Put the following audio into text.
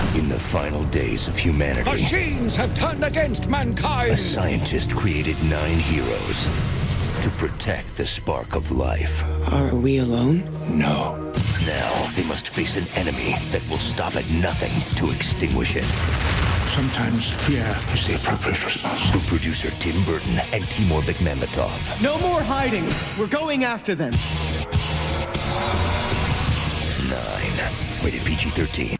In the final days of humanity, Machines have turned against mankind. a scientist created 9 heroes to protect the spark of life. Are we alone? No. Now they must face an enemy that will stop at nothing to extinguish it. Sometimes fear is the appropriate response. From producer Tim Burton and Timur Bekmambetov. No more hiding. We're going after them. 9. Rated PG-13.